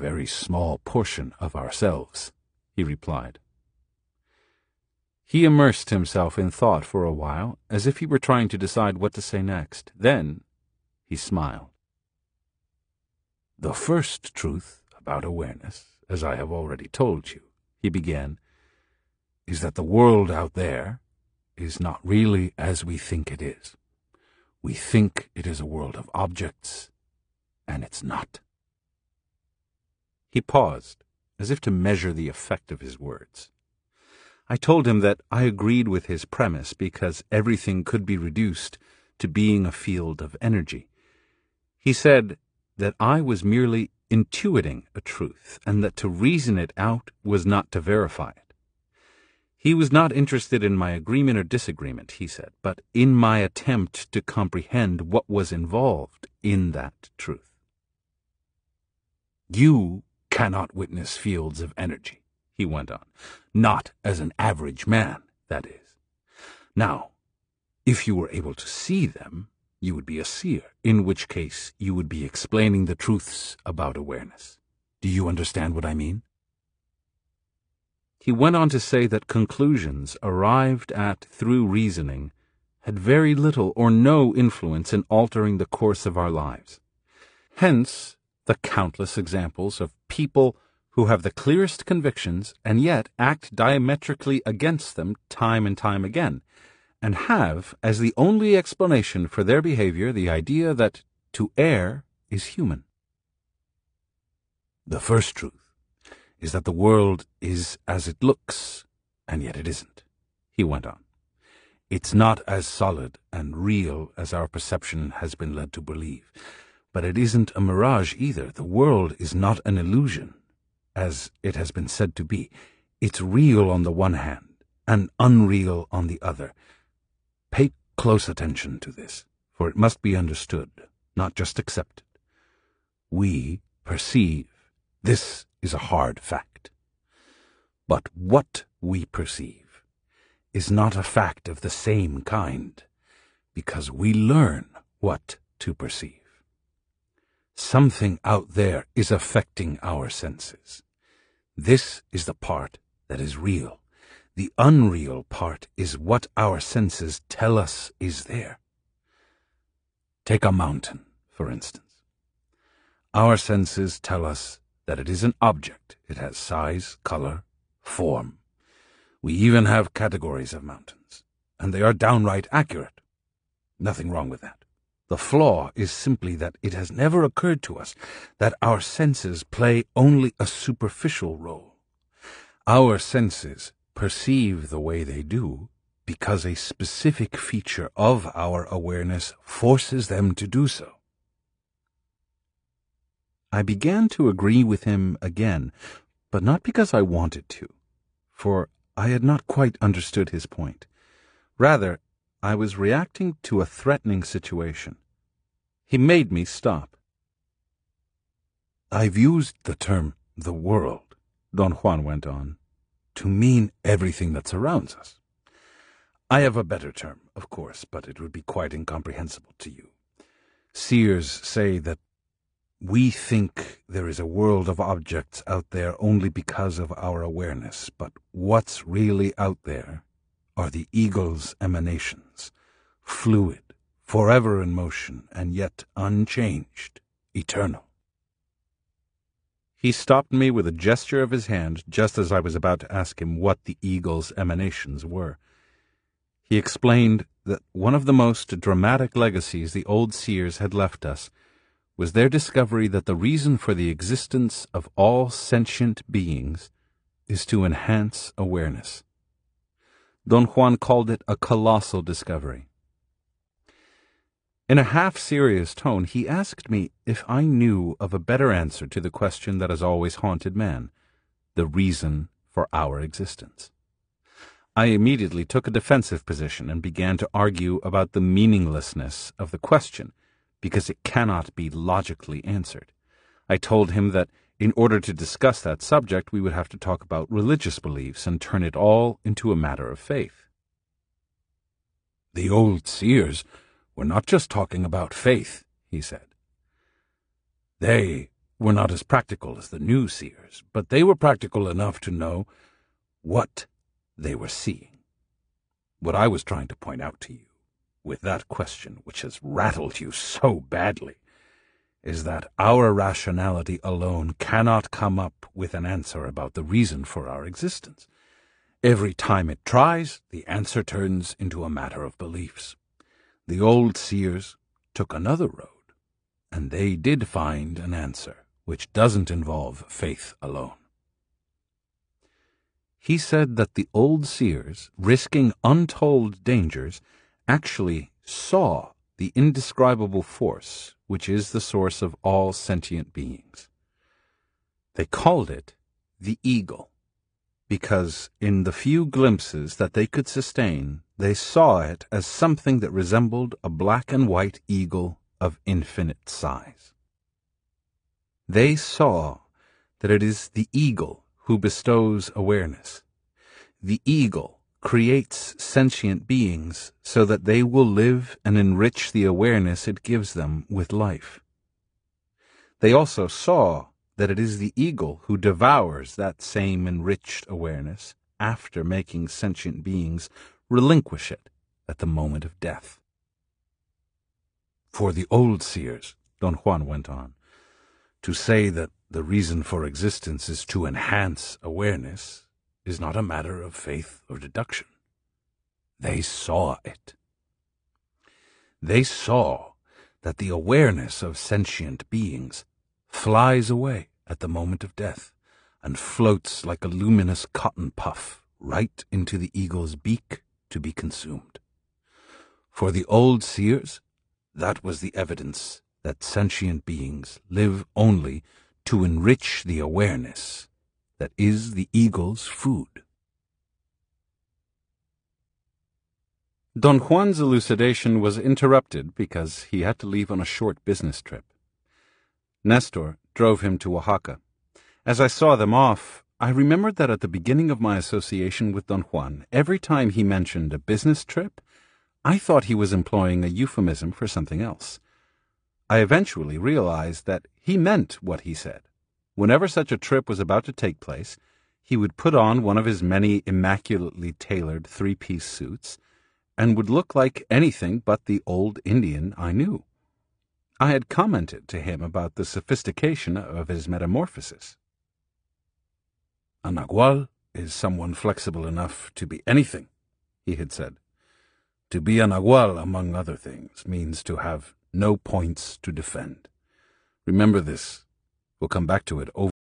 very small portion of ourselves," he replied. He immersed himself in thought for a while, as if he were trying to decide what to say next. Then he smiled. "The first truth about awareness, as I have already told you," he began, "is that the world out there is not really as we think it is. We think it is a world of objects, and it's not." He paused, as if to measure the effect of his words. I told him that I agreed with his premise because everything could be reduced to being a field of energy. He said that I was merely intuiting a truth, and that to reason it out was not to verify it. He was not interested in my agreement or disagreement, he said, but in my attempt to comprehend what was involved in that truth. "You cannot witness fields of energy," he went on, "not as an average man, that is. Now, if you were able to see them, you would be a seer, in which case you would be explaining the truths about awareness. Do you understand what I mean?" He went on to say that conclusions arrived at through reasoning had very little or no influence in altering the course of our lives. Hence, the countless examples of people who have the clearest convictions and yet act diametrically against them time and time again, and have as the only explanation for their behavior the idea that to err is human. "The first truth is that the world is as it looks, and yet it isn't," he went on. "It's not as solid and real as our perception has been led to believe, but it isn't a mirage either. The world is not an illusion, as it has been said to be. It's real on the one hand, and unreal on the other. Pay close attention to this, for it must be understood, not just accepted. We perceive. This is a hard fact. But what we perceive is not a fact of the same kind, because we learn what to perceive. Something out there is affecting our senses. This is the part that is real. The unreal part is what our senses tell us is there. Take a mountain, for instance. Our senses tell us that it is an object. It has size, color, form. We even have categories of mountains, and they are downright accurate. Nothing wrong with that. The flaw is simply that it has never occurred to us that our senses play only a superficial role. Our senses perceive the way they do because a specific feature of our awareness forces them to do so. I began to agree with him again, but not because I wanted to, for I had not quite understood his point. Rather, I was reacting to a threatening situation. He made me stop. "I've used the term 'the world,'" Don Juan went on, "to mean everything that surrounds us. I have a better term, of course, but it would be quite incomprehensible to you. Seers say that we think there is a world of objects out there only because of our awareness, but what's really out there are the eagle's emanations, fluid, forever in motion, and yet unchanged, eternal." He stopped me with a gesture of his hand just as I was about to ask him what the eagle's emanations were. He explained that one of the most dramatic legacies the old seers had left us was their discovery that the reason for the existence of all sentient beings is to enhance awareness. Don Juan called it a colossal discovery. In a half-serious tone, he asked me if I knew of a better answer to the question that has always haunted man, the reason for our existence. I immediately took a defensive position and began to argue about the meaninglessness of the question, because it cannot be logically answered. I told him that in order to discuss that subject, we would have to talk about religious beliefs and turn it all into a matter of faith. "The old seers were not just talking about faith," he said. "They were not as practical as the new seers, but they were practical enough to know what they were seeing. What I was trying to point out to you, with that question which has rattled you so badly, is that our rationality alone cannot come up with an answer about the reason for our existence. Every time it tries, the answer turns into a matter of beliefs. The old seers took another road, and they did find an answer which doesn't involve faith alone. He said that the old seers, risking untold dangers, actually saw the indescribable force which is the source of all sentient beings. They called it the eagle, because in the few glimpses that they could sustain, they saw it as something that resembled a black and white eagle of infinite size. They saw that it is the eagle who bestows awareness. The eagle creates sentient beings so that they will live and enrich the awareness it gives them with life. They also saw that it is the eagle who devours that same enriched awareness after making sentient beings relinquish it at the moment of death. For the old seers, Don Juan went on, to say that the reason for existence is to enhance awareness is not a matter of faith or deduction. They saw it. They saw that the awareness of sentient beings flies away at the moment of death and floats like a luminous cotton puff right into the eagle's beak to be consumed. For the old seers, that was the evidence that sentient beings live only to enrich the awareness that is the eagle's food. Don Juan's elucidation was interrupted because he had to leave on a short business trip. Nestor drove him to Oaxaca. As I saw them off, I remembered that at the beginning of my association with Don Juan, every time he mentioned a business trip, I thought he was employing a euphemism for something else. I eventually realized that he meant what he said. Whenever such a trip was about to take place, he would put on one of his many immaculately tailored three-piece suits and would look like anything but the old Indian I knew. I had commented to him about the sophistication of his metamorphosis. A nagual is someone flexible enough to be anything, he had said. To be a nagual, among other things, means to have no points to defend. Remember this. We'll come back to it over